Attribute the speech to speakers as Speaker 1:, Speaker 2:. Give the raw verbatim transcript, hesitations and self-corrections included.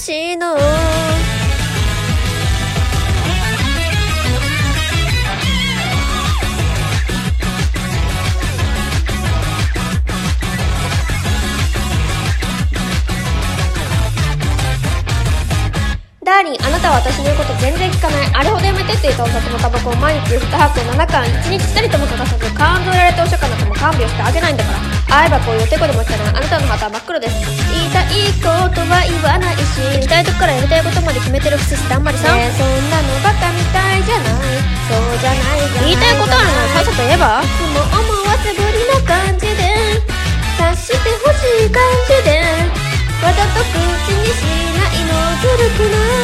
Speaker 1: しのダーリン、あなたは私の言うこと全然聞かない。あれほどやめてって言ったお酒もタバコを毎日にはこななかんいちにちたりとも欠かさず缶と売られたお釈迦なんかも看病してあげないんだから。会えばこういうおてこでもしたらあなたの旗は真っ黒です。言いたいことは言わないし、行きたいとこからやりたいことまで決めてる不死だんまりさん、ねえ、そんなのバカみたいじゃない。そうじゃないじゃない。言いたいことあるならさっさと言えば。いつも思わせぶりな感じで察してほしい感じでわざと口にしないのずるくない。